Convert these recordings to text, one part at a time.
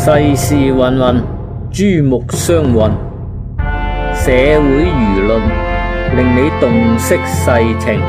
世事芸芸，珠目相混，社會輿論令你洞悉世情。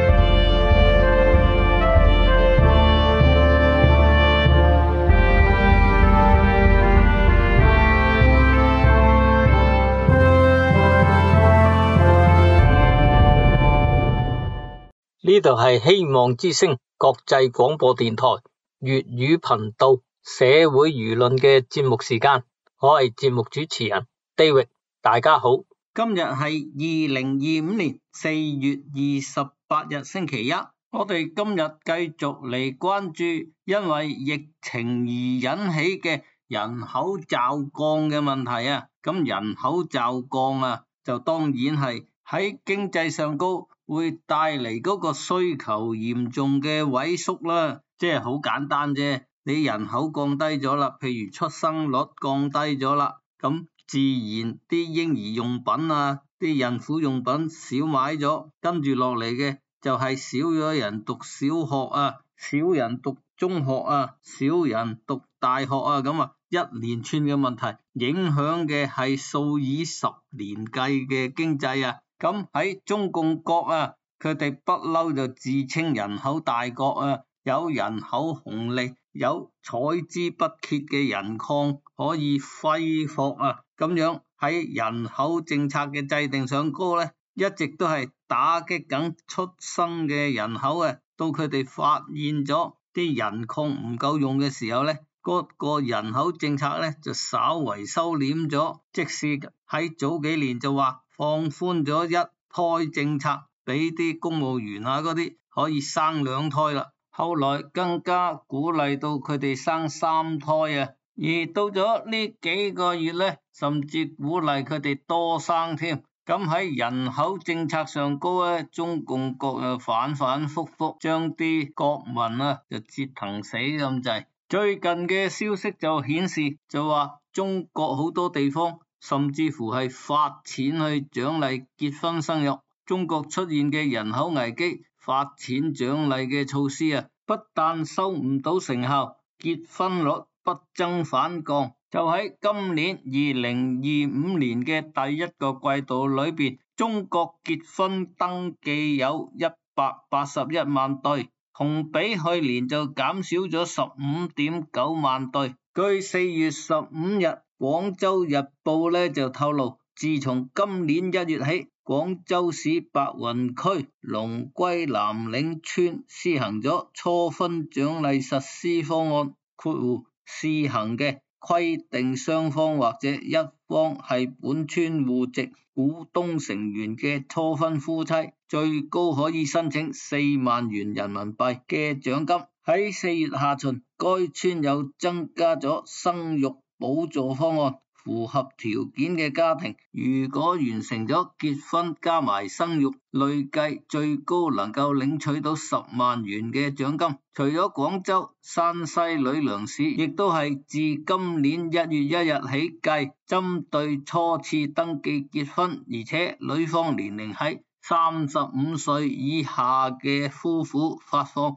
呢度係希望之聲國際廣播電台粵語頻道社會輿論嘅節目時間，我係節目主持人 David， 大家好。 今日係2025年4月28日星期一，我哋今日繼續嚟關注因為疫情而引起嘅人口驟降嘅問題啊。咁人口驟降啊，就當然係喺經濟上高會帶嚟嗰個需求嚴重嘅萎縮啦，即係好簡單啫。你人口降低咗啦，譬如出生率降低咗啦，咁自然啲嬰兒用品啊，啲孕婦用品少買咗，跟住落嚟嘅就係少咗人讀小學啊，少人讀中學啊，少人讀大學啊，咁啊一連串嘅問題，影響嘅係數以十年計嘅經濟啊。咁喺中共國啊，佢哋不嬲就自稱人口大國啊，有人口紅利，有採之不竭嘅人礦可以揮霍啊，咁樣喺人口政策嘅制定上高咧，一直都係打擊緊出生嘅人口啊，到佢哋發現咗啲人礦唔夠用嘅時候咧，嗰個人口政策咧就稍為收斂咗，即使喺早幾年就話放寬咗一胎政策，俾啲公務員啊嗰啲可以生2胎啦。後來更加鼓勵到佢哋生3胎啊，而到咗呢幾個月咧，甚至鼓勵佢哋多生添。咁喺人口政策上高咧，中共國又反反复复將啲國民啊就折騰死咁滯。最近嘅消息就顯示，就話中國好多地方甚至乎係發錢去獎勵結婚生育。中國出現嘅人口危機，發錢獎勵嘅措施啊，不但收唔到成效，結婚率不增反降。就喺今年2025年嘅第一個季度裏邊，中國結婚登記有181萬對，同比去年就減少咗15.9萬對。據4月15日廣州日報呢就透露，自從今年1月起，廣州市白雲區龍歸南嶺村施行咗初婚獎勵實施方案（試行嘅規定雙方或者一方係本村戶籍股東成員嘅初婚夫妻，最高可以申請4萬元人民幣嘅獎金）。喺4月下旬，該村又增加咗生育補助方案。符合條件嘅家庭，如果完成咗結婚加埋生育，累計最高能夠領取到10萬元嘅獎金。除咗廣州，山西呂梁市亦都係自今年1月1日起計，針對初次登記結婚，而且女方年齡喺35歲以下嘅夫婦發放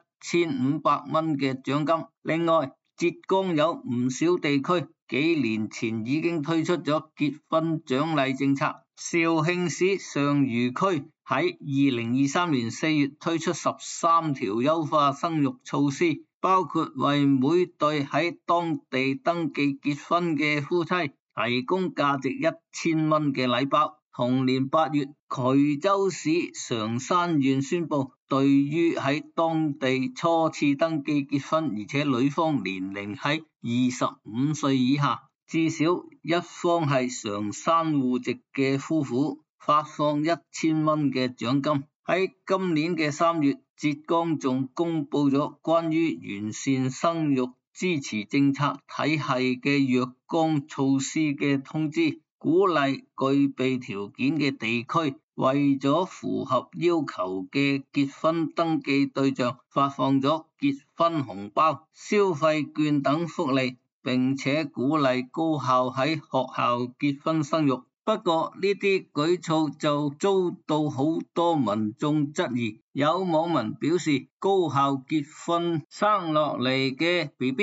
1500蚊嘅獎金。另外，浙江有唔少地區幾年前已經推出咗結婚獎勵政策。肇慶市上虞區喺2023年4月推出13條優化生育措施，包括為每對喺當地登記結婚嘅夫妻提供價值1000蚊嘅禮包。同年8月，衢州市常山縣宣布，對於喺當地初次登記結婚，而且女方年齡喺25歲以下，至少一方係常山戶籍嘅夫婦，發放1000蚊嘅獎金。喺今年嘅3月，浙江仲公布咗關於完善生育支持政策體系嘅若干措施嘅通知，鼓勵具備條件嘅地區為咗符合要求嘅結婚登記對象，發放咗結婚紅包、消費券等福利，並且鼓勵高校喺學校結婚生育。不過呢啲舉措就遭到好多民眾質疑。有網民表示，高校結婚生落嚟嘅 BB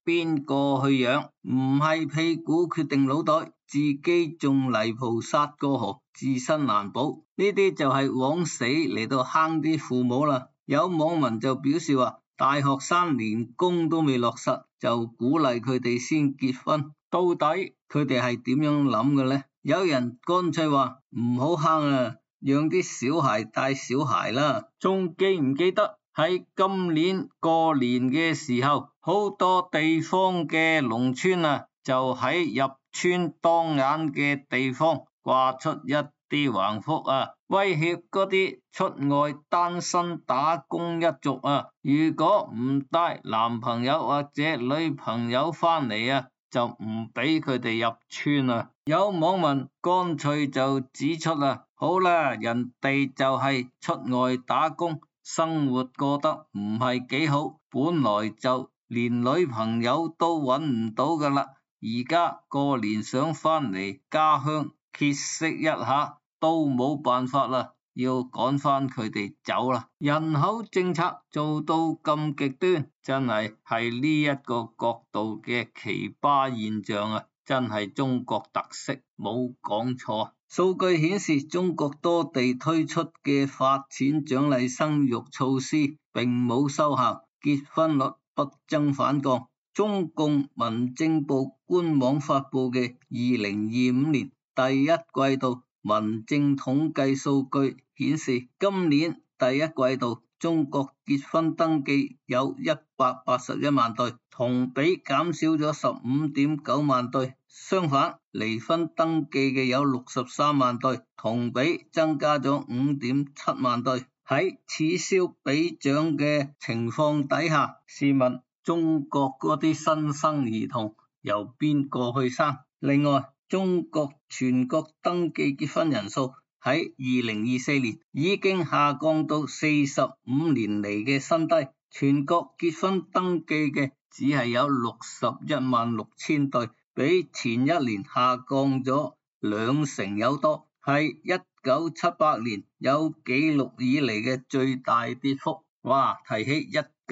邊個去養？唔係屁股決定腦袋，自己中泥菩薩過河，自身難保。呢啲就係往死嚟到坑啲父母啦。有網民就表示話，大學生連工都未落實，就鼓勵佢哋先結婚。到底佢哋係點樣諗嘅呢？有人乾脆話唔好坑啊，讓啲小孩帶小孩啦。仲記唔記得喺今年過年嘅時候，好多地方嘅農村啊，就喺入村當眼嘅地方掛出一啲橫幅啊，威脅嗰啲出外單身打工一族啊，如果唔帶男朋友或者女朋友返嚟啊，就唔俾佢哋入村啊。有網民乾脆就指出啦，好啦，人哋就係出外打工，生活過得唔係幾好，本來就連女朋友都揾唔到噶啦，而家過年想返嚟家鄉歇息一下都冇辦法啦，要趕返佢哋走啦。人口政策做到咁極端，真係呢一個角度嘅奇葩現象啊！真係中國特色，冇講錯。數據顯示，中國多地推出嘅發錢獎勵生育措施並冇收效，結婚率不增反降。中共民政部官網發佈嘅2025年第一季度民政統計數據顯示，今年第一季度中國結婚登記有181萬對，同比減少咗15.9萬對。相反，離婚登記嘅有63萬對，同比增加咗5.7萬對。喺此消彼長嘅情況底下，試問中國嗰啲新生兒童由邊個去生？另外，中國全國登記結婚人數喺2024年已經下降到45年嚟嘅新低，全國結婚登記嘅只係有61萬6千對，比前一年下降咗20%有多，係1978年有紀錄以嚟嘅最大跌幅。哇！提起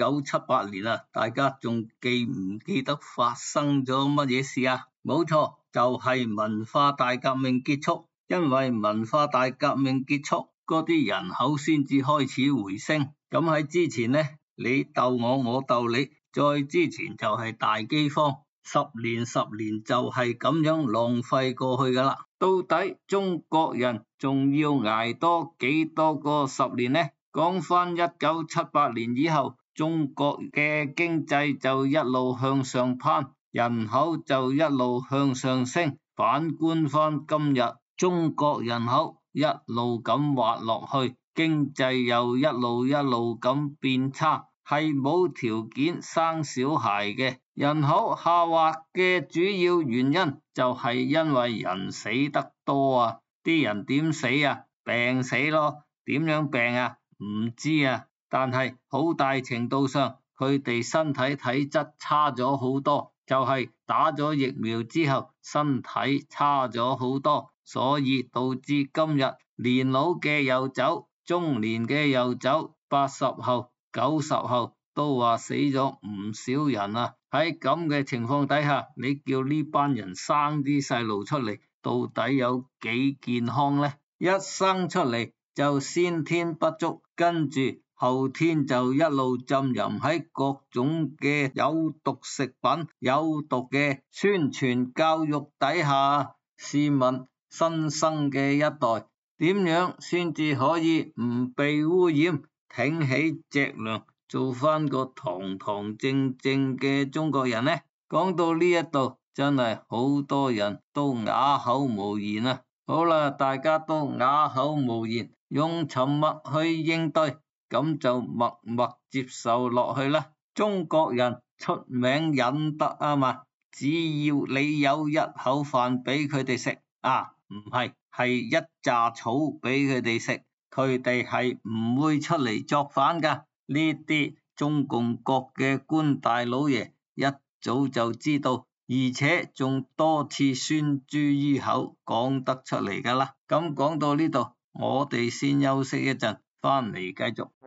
1978年啊，大家仲記唔記得發生咗乜嘢事啊？冇錯，就係文化大革命結束。因為文化大革命結束，嗰啲人口先至開始回升。咁喺之前呢，你鬥我，我鬥你，再之前就係大饑荒，10年就係咁樣浪費過去噶啦。到底中國人仲要捱多幾多個10年呢？講返1978年以後，中國嘅經濟就一路向上攀，人口就一路向上升。反觀返今日，中國人口一路咁滑落去，經濟又一路咁變差，係冇條件生小孩嘅。人口下滑嘅主要原因就係因為人死得多啊！啲人點死啊？病死咯。點樣病啊？唔知啊。但係好大程度上，佢哋身體體質差咗好多，就係打咗疫苗之後，身體差咗好多。所以導致今日年老嘅又走，中年嘅又走，80後、90後都話死咗唔少人啊！喺咁嘅情況底下，你叫呢班人生啲細路出嚟，到底有幾健康呢？一生出嚟就先天不足，跟住後天就一路浸淫喺各種嘅有毒食品、有毒嘅宣傳教育底下。試問新生嘅一代點樣先至可以唔被污染，挺起脊梁，做返個堂堂正正嘅中國人呢？講到呢一度，真係好多人都啞口無言啊！好啦，大家都啞口無言，用沉默去應對，咁就默默接受落去啦。中國人出名忍得啊嘛，只要你有一口飯俾佢哋食啊，唔係一紮草俾佢哋食，佢哋係唔會出嚟作反噶。呢啲中共國嘅官大老爺一早就知道，而且仲多次宣諸於口，講得出嚟噶啦。咁講到呢度，我哋先休息一陣，翻嚟繼續。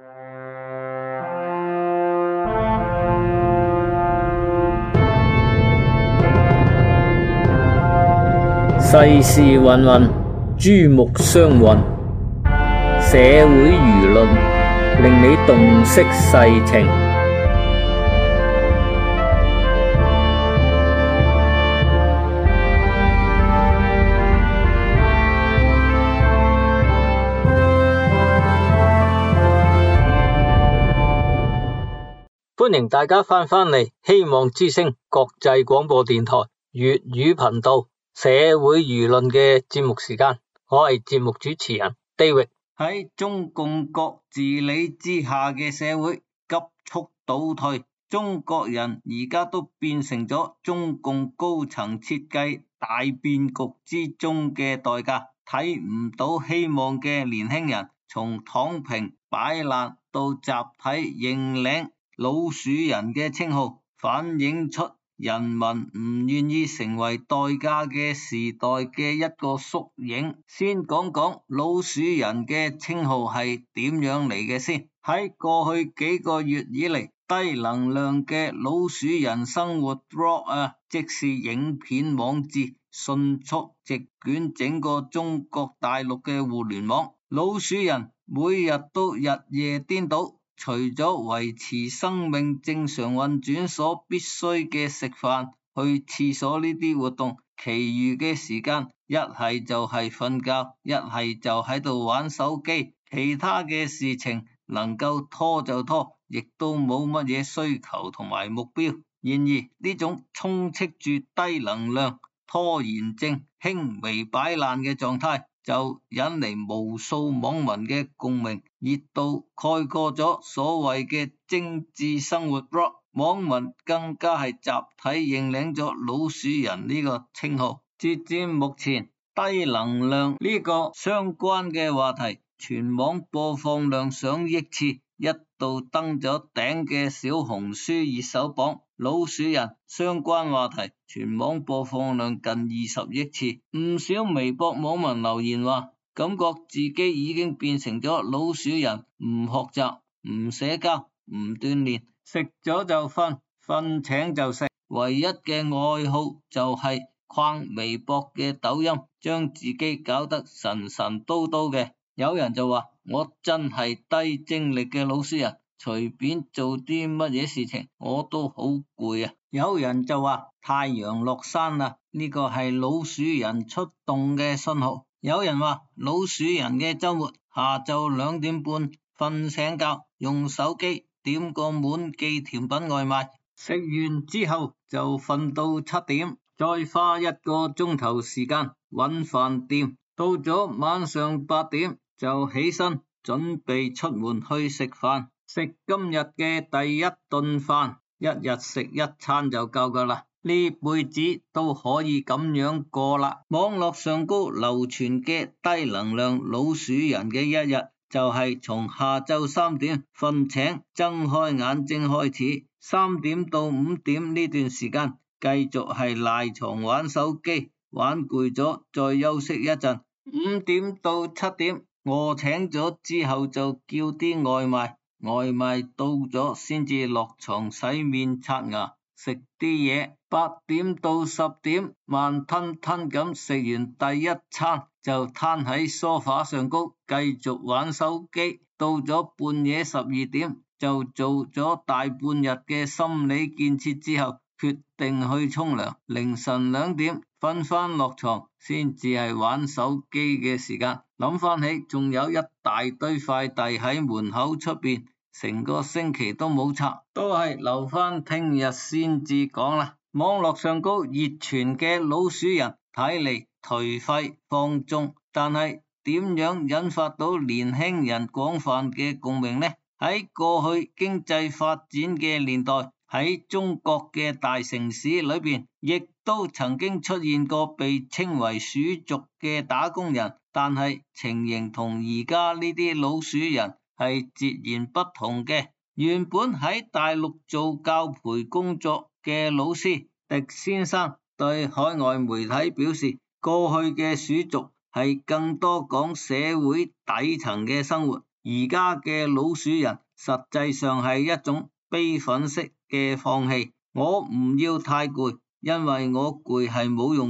世事芸芸，珠目相混，社會輿論令你洞悉世情。歡迎大家翻嚟希望之聲國際廣播電台粵語頻道社會輿論嘅節目時間，我係節目主持人 David。 喺中共國治理之下嘅社會急速倒退，中國人而家都變成咗中共高層設計大變局之中嘅代價，睇唔到希望嘅年輕人，從躺平擺爛到集體認領老鼠人嘅稱號，反映出人民唔願意成為代價嘅時代嘅一個縮影。先講講老鼠人嘅稱號係點樣嚟嘅先。喺過去幾個月以嚟，低能量嘅老鼠人生活 blog 即是影片網誌，迅速席捲整個中國大陸嘅互聯網。老鼠人每日都日夜顛倒，除咗維持生命正常運轉所必須嘅食飯、去廁所呢啲活動，其餘嘅時間一係就係瞓覺，一係就喺度玩手機，其他嘅事情能夠拖就拖，亦都冇乜嘢需求同埋目標。然而呢種充斥住低能量、拖延症、輕微擺爛嘅狀態，就引嚟無數網民嘅共鳴，熱度蓋過咗所謂嘅精緻生活 blog， 網民更加係集體認領咗老鼠人呢個稱號。截至目前，低能量呢個相關嘅話題全網播放量上億次，一度登咗頂嘅小紅書熱搜榜。老鼠人相關話題全網播放量近20億次，唔少微博網民留言話，感覺自己已經變成咗老鼠人，唔學習、唔社交、唔鍛煉，食咗就瞓，瞓醒就食，唯一嘅愛好就係逛微博嘅抖音，將自己搞得神神叨叨嘅。有人就話，我真係低精力嘅老鼠人，隨便做啲乜嘢事情我都好攰啊！有人就話太陽落山啦，呢個係老鼠人出動嘅信號。有人話老鼠人嘅周末下晝2點半瞓醒覺，用手機點個滿記甜品外賣，食完之後就瞓到7點，再花1個鐘頭時間搵飯店，到咗晚上8點就起身準備出門去食飯。食今日嘅第一頓飯，一日食1餐就夠噶啦，呢輩子都可以咁樣過啦。網絡上高流傳嘅低能量老鼠人嘅一日，就係從下晝3點瞓醒睜開眼睛開始，3點到5點呢段時間繼續係賴床玩手機，玩攰咗再休息一陣，5點到7點餓醒咗之後就叫啲外賣，外賣到咗先至落床洗面刷牙食啲嘢，8點到10點慢吞吞咁食完第一餐，就攤喺梳化上高繼續玩手機，到咗半夜12點就做咗大半日嘅心理建設之後，決定去沖涼，凌晨2點瞓翻落床，先至係玩手機嘅時間。諗翻起仲有一大堆快遞喺門口出邊，成個星期都冇拆，都係留翻聽日先至講啦。網絡上高熱傳嘅老鼠人睇嚟頹廢放縱，但係點樣引發到年輕人廣泛嘅共鳴呢？喺過去經濟發展嘅年代，喺中國嘅大城市裏邊，亦都曾經出現過被稱為鼠族嘅打工人，但係情形同而家呢啲老鼠人係截然不同嘅。原本喺大陸做教培工作嘅老師狄先生對海外媒體表示，過去嘅鼠族係更多講社會底層嘅生活，而家嘅老鼠人實際上係一種悲憤式嘅放棄。我唔要太攰，因為我攰係冇用嘅，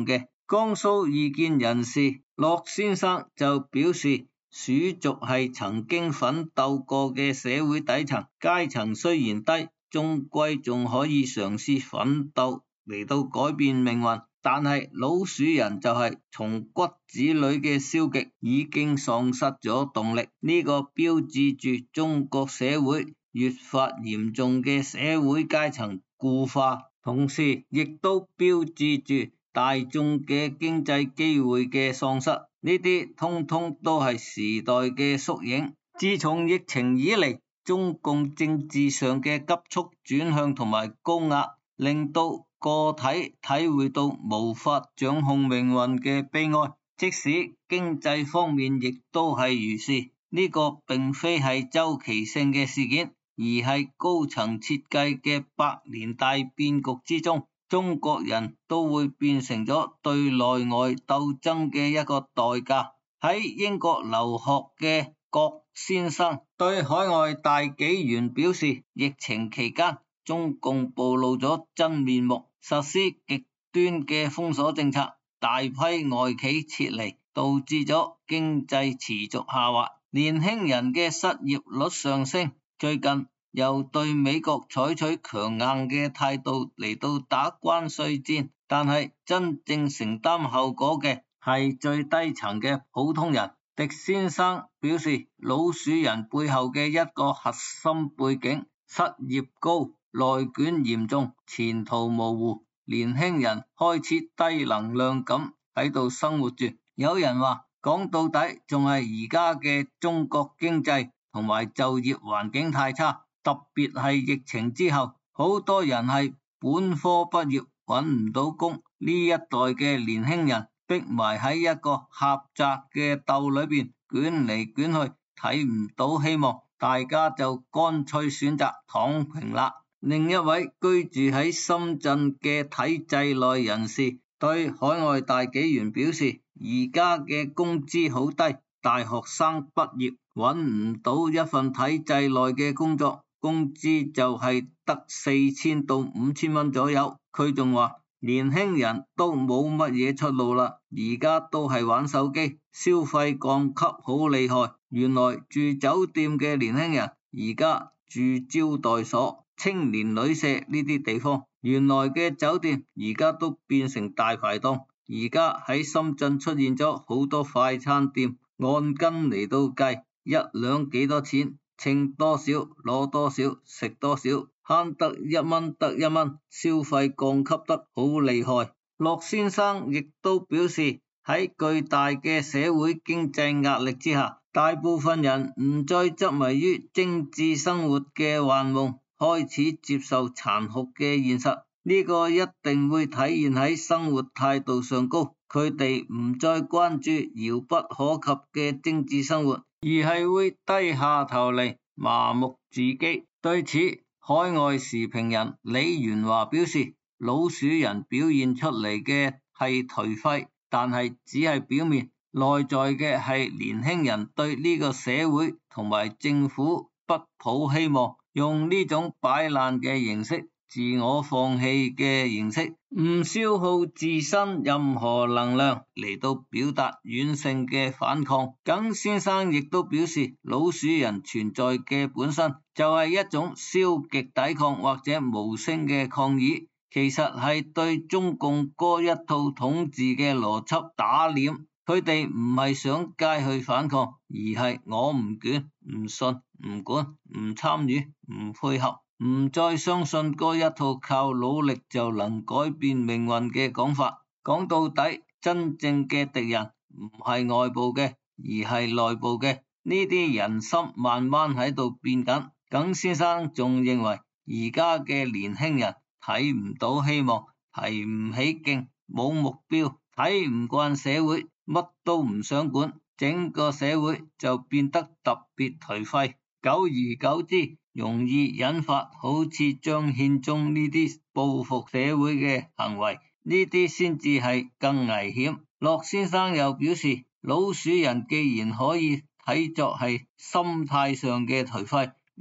江蘇異見人士駱先生就表示，鼠族係曾經奮鬥過嘅社會底層，階層雖然低，終歸仲可以嘗試奮鬥嚟到改變命運。但係老鼠人就係從骨子裏嘅消極，已經喪失咗動力。呢個標誌住中國社會越發嚴重嘅社會階層固化，同時亦都標誌住大眾嘅經濟機會嘅喪失。呢啲通通都係時代嘅縮影。自從疫情以嚟，中共政治上嘅急速轉向同埋高壓，令到個體體會到無法掌控命運嘅悲哀。即使經濟方面亦都係如是。呢個並非係周期性嘅事件，而係高層設計嘅百年大變局之中，中國人都會變成咗對內外鬥爭嘅一個代價。喺英國留學嘅郭先生對海外大紀元表示，疫情期間中共暴露咗真面目，實施極端嘅封鎖政策，大批外企撤離，導致咗經濟持續下滑，年輕人嘅失業率上升。最近又對美國採取強硬嘅態度嚟到打關稅戰，但係真正承擔後果嘅係最低層嘅普通人。狄先生表示，老鼠人背後嘅一個核心背景，失業高，內卷嚴重，前途模糊，年輕人開始低能量咁喺度生活住。有人話，講到底仲係而家嘅中國經濟同埋就業環境太差，特別係疫情之後，好多人係本科畢業揾唔到工，呢一代嘅年輕人逼埋喺一個狹窄嘅竇裏邊捲嚟捲去，睇唔到希望，大家就乾脆選擇躺平啦。另一位居住喺深圳嘅體制內人士對海外大紀元表示，而家嘅工資好低，大學生畢業揾唔到一份體制內嘅工作，工資就係得4000到5000蚊左右。佢仲話，年輕人都冇乜嘢出路啦，而家都係玩手機，消費降級好厲害。原來住酒店嘅年輕人而家住招待所、青年旅社呢啲地方，原來嘅酒店而家都變成大排檔。而家喺深圳出現咗好多快餐店，按斤嚟到計，一兩幾多錢，稱多少攞多少，食多少，慳得1蚊得1蚊，消費降級得好厲害。駱先生亦都表示，喺巨大嘅社會經濟壓力之下，大部分人唔再執迷於精緻生活嘅幻夢，開始接受殘酷嘅現實。呢個一定會體現喺生活態度上高，佢哋唔再關注遙不可及嘅精緻生活，而係會低下頭嚟麻木自己。對此，海外時評人李元華表示，老鼠人表現出嚟嘅係頹廢，但係只係表面，內在嘅係年輕人對呢個社會同埋政府不抱希望，用呢種擺爛嘅形式，自我放棄嘅形式，唔消耗自身任何能量嚟到表達軟性嘅反抗。耿先生亦都表示，老鼠人存在嘅本身就係一種消極抵抗或者無聲嘅抗議，其實係對中共嗰一套統治嘅邏輯打臉。佢哋唔係上街去反抗，而係我唔捲、唔信、唔管、唔參與、唔配合，唔再相信嗰一套靠努力就能改變命運嘅講法。講到底，真正嘅敵人唔係外部嘅，而係內部嘅。呢啲人心慢慢喺度變緊。耿先生仲認為，而家嘅年輕人睇唔到希望，提唔起勁，冇目標，睇唔慣社會，乜都唔想管，整個社會就變得特別頹廢。久而久之，容易引發好似張獻忠呢啲報復社會嘅行為，呢啲先至係更危險。駱先生又表示，老鼠人既然可以睇作係心態上嘅頹廢，而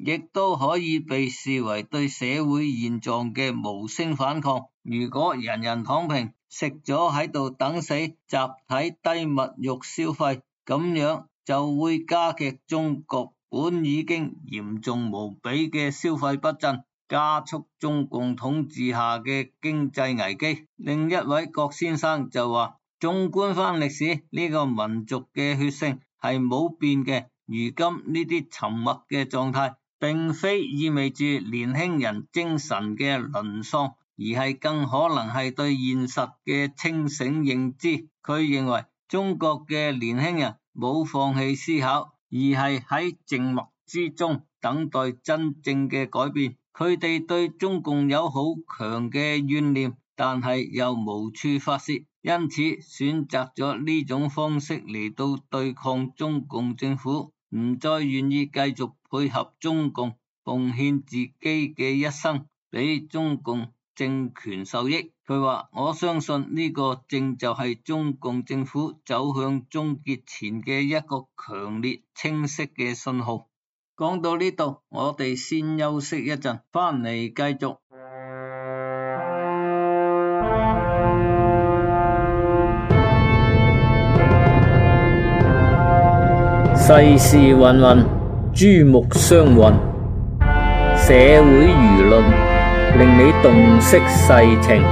亦都可以被視為對社會現狀嘅無聲反抗。如果人人躺平，食咗喺度等死，集體低物欲消費，咁樣就會加劇中國本已經嚴重無比嘅消費不振，加速中共統治下嘅經濟危機。另一位郭先生就話，縱觀翻歷史，呢個民族嘅血性係冇變嘅。如今呢啲沉默嘅狀態，並非意味住年輕人精神嘅淪喪，而係更可能係對現實嘅清醒認知。佢認為中國嘅年輕人冇放棄思考，而係喺靜默之中等待真正嘅改變。佢哋對中共有好強嘅怨念，但係又無處發洩，因此選擇咗呢種方式嚟到對抗中共政府，唔再願意繼續配合中共，奉獻自己嘅一生俾中共政權受益。佢話，我相信呢個正就係中共政府走向終結前嘅一個強烈清晰嘅信號。講到呢度，我哋先休息一陣，翻嚟繼續。 世事芸芸，珠目相混，社會輿論令你洞悉世情。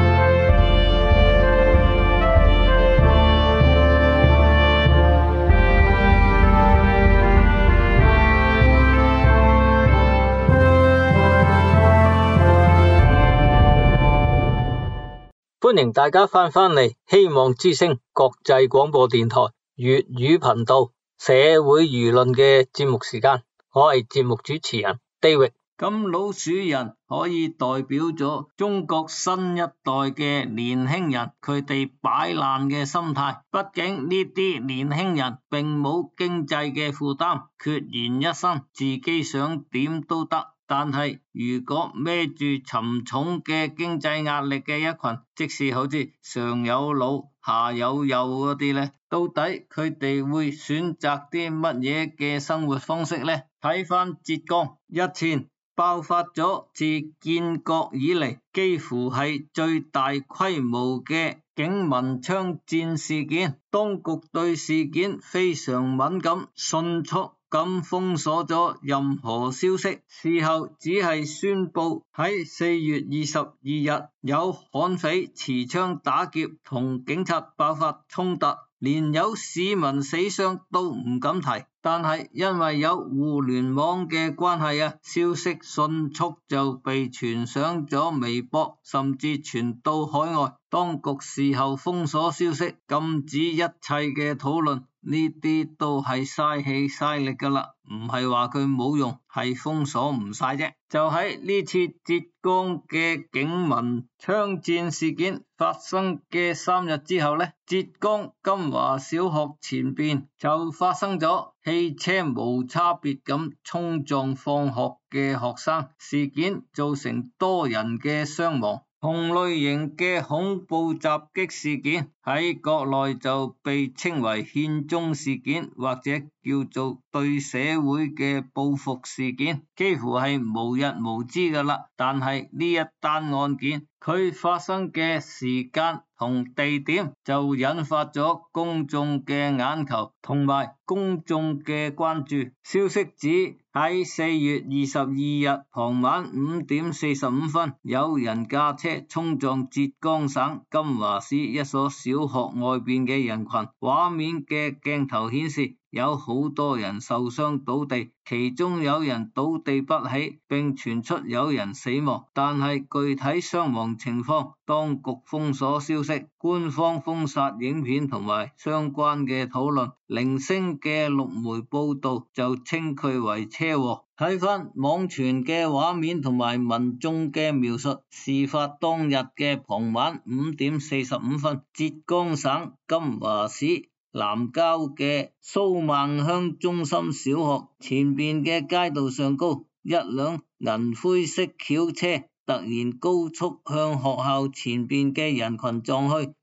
歡迎大家翻嚟希望之聲國際廣播電台粵語頻道社會輿論嘅節目時間，我係節目主持人 David。 咁老鼠人可以代表咗中國新一代嘅年輕人，佢哋擺爛嘅心態。畢竟呢啲年輕人並冇經濟嘅負擔，孑然一身，自己想點都得。但係如果孭住沉重嘅經濟壓力嘅一群，即是好似上有老下有幼嗰啲呢，到底佢哋會選擇啲乜嘢嘅生活方式呢？睇返浙江日前爆發咗自建國以嚟幾乎係最大規模嘅警民槍戰事件，當局對事件非常敏感，迅速咁封鎖咗任何消息。事後只係宣布喺4月22日有悍匪持槍打劫，同警察爆發衝突，連有市民死傷都唔敢提。但係因為有互聯網嘅關係消息迅速就被傳上咗微博，甚至傳到海外。當局事後封鎖消息，禁止一切嘅討論，呢啲都係嘥氣嘥力噶啦，唔係話佢冇用，係封鎖唔晒啫。就喺呢次浙江嘅警民槍戰事件發生嘅3日之後呢，浙江金華小學前邊就發生咗汽車無差別咁衝撞放學嘅學生，事件造成多人嘅傷亡。同類型嘅恐怖襲擊事件喺國內就被稱為憲宗事件，或者叫做對社會嘅報復事件，幾乎係無日無之噶啦。但係呢一單案件佢發生嘅時間同地點就引發咗公眾嘅眼球同埋公眾嘅關注。消息指喺4月22日傍晚5點45分，有人駕車衝撞浙江省金華市一所小學外邊嘅人群，畫面嘅鏡頭顯示有好多人受傷倒地，其中有人倒地不起，並傳出有人死亡，但係具體傷亡情況，當局封鎖消息，官方封殺影片同埋相關嘅討論。零星嘅陸媒報道就稱佢為車禍。睇返網傳嘅畫面同埋民眾嘅描述，事發當日嘅傍晚5點45分，浙江省金華市南郊嘅蘇孟鄉中心小學前邊嘅街道上高，一輛銀灰色轎車突然高速向學校前邊嘅人群撞去，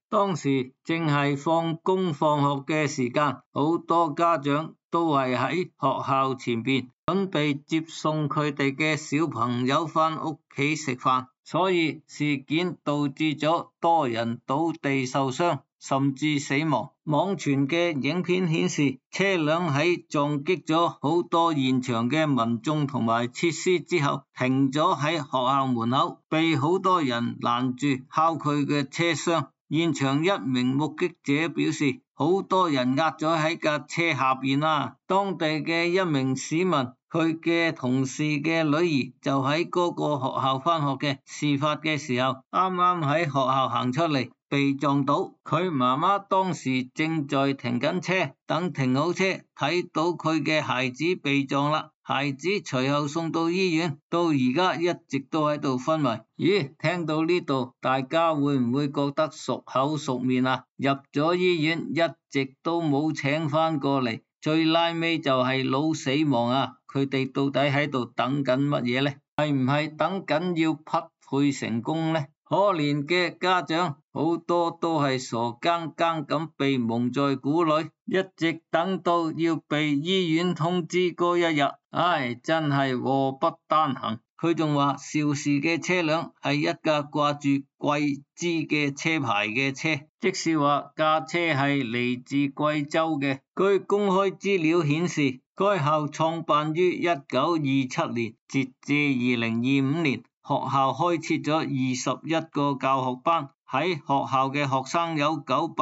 當時正係放工放學嘅時間，好多家長都係喺學校前邊準備接送佢哋嘅小朋友返屋企食飯，所以事件導致咗多人倒地受傷，甚至死亡。網傳嘅影片顯示，車輛喺撞擊咗好多現場嘅民眾同埋設施之後，停咗喺學校門口，被好多人攔住敲佢嘅車廂。現場一名目擊者表示，好多人壓咗喺架車下邊啦。當地嘅一名市民，佢嘅同事嘅女兒就喺嗰個學校返學嘅，事發嘅時候啱啱喺學校行出嚟，被撞到。佢媽媽當時正在停緊車，等停好車，睇到佢嘅孩子被撞啦。孩子隨後送到醫院，到而家一直都喺度昏迷。咦，聽到呢度，大家會唔會覺得熟口熟面啊？入咗醫院，一直都冇請返過嚟，最拉尾就係腦死亡啊！佢哋到底喺度等緊乜嘢呢？係唔係等緊要匹配成功呢？可憐嘅家長好多都係傻更更咁被蒙在鼓裏，一直等到要被醫院通知嗰一日，唉，真係禍不單行。佢仲話肇事嘅車輛係一架掛住貴州嘅車牌嘅車，即是話架車係嚟自貴州嘅。據公開資料顯示，該校創辦於1927年，截至2025年，學校開設咗21個教學班，喺學校嘅學生有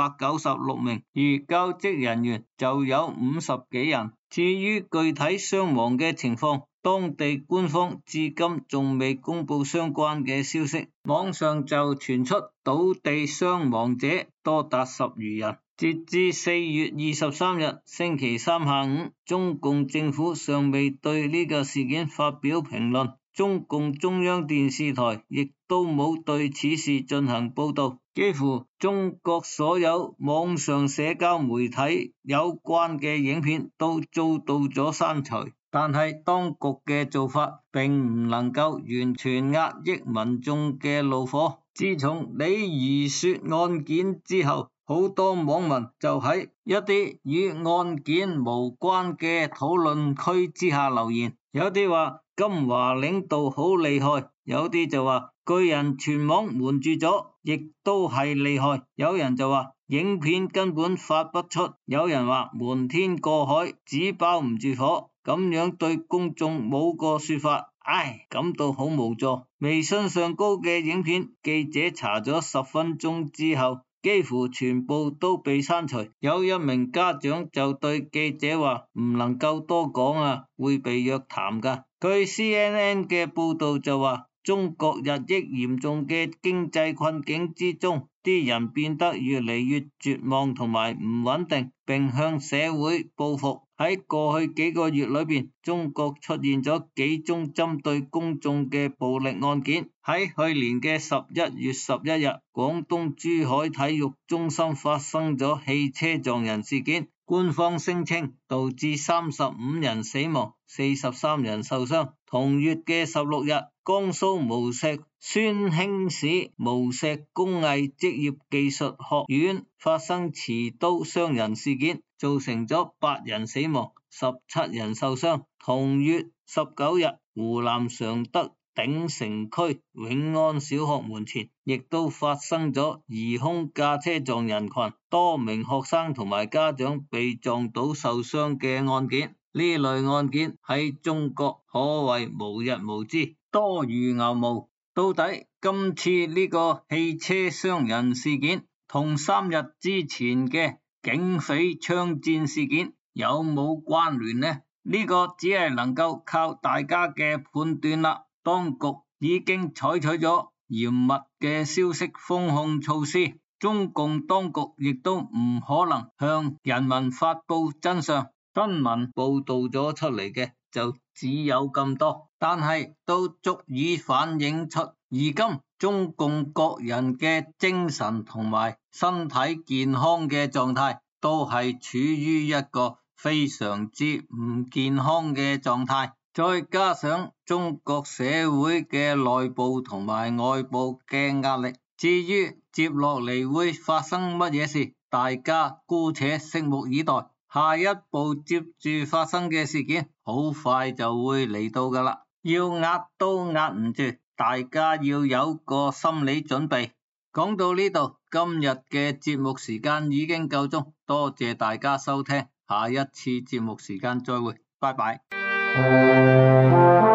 996名，而教職人員就有50幾人。至於具體傷亡嘅情況，當地官方至今仲未公布相關嘅消息，網上就傳出倒地傷亡者多達10餘人。截至4月23日星期三下午，中共政府尚未對呢個事件發表評論，中共中央電視台亦都冇對此事進行報道。幾乎中國所有網上社交媒體有關嘅影片都遭到咗刪除，但係當局嘅做法並唔能夠完全壓抑民眾嘅怒火。自從李如雪案件之後，好多網民就喺一啲與案件無關嘅討論區之下留言，有啲話金華領導好厲害，有啲就話巨人全網瞞住咗，亦都係厲害，有人就話影片根本發不出，有人話瞞天過海，紙包唔住火，咁樣對公眾冇個說法，唉，感到好無助。微信上高嘅影片，記者查咗10分鐘之後，幾乎全部都被刪除。有一名家長就對記者話唔能夠多講啊，會被約談㗎。據 CNN 嘅報道就話，中國日益嚴重嘅經濟困境之中，啲人變得越嚟越絕望同埋唔穩定，並向社會報復。喺過去幾個月裏邊，中國出現咗幾宗針對公眾嘅暴力案件。喺去年嘅11月11日，廣東珠海體育中心發生咗汽車撞人事件，官方聲稱導致35人死亡，43人受傷。同月嘅16日，江蘇無錫宣興市無錫工藝職業技術學院發生持刀傷人事件，造成咗8人死亡，17人受傷。同月19日，湖南常德鼎城區永安小學門前亦都發生咗疑兇駕車撞人群，多名學生同埋家長被撞倒受傷嘅案件。呢類案件喺中國可謂無日無之，多如牛毛。到底今次呢個汽車傷人事件同3日之前嘅警匪槍戰事件有冇關聯呢？呢個只係能夠靠大家嘅判斷啦。當局已經採取咗嚴密嘅消息封控措施，中共當局亦都唔可能向人民發佈真相。新聞報道咗出嚟嘅就只有咁多，但係都足以反映出而今中共各人嘅精神同埋身體健康嘅狀態都係處於一個非常之唔健康嘅狀態，再加上中國社會嘅內部同埋外部嘅壓力， 至於接落嚟會發生乜嘢事，大家姑且拭目以待。下一步接住發生嘅事件，好快就會嚟到㗎喇，要壓都壓唔住，大家要有個心理準備。講到呢度，今日嘅節目時間已經夠鐘，多謝大家收聽，下一次節目時間再會，拜拜。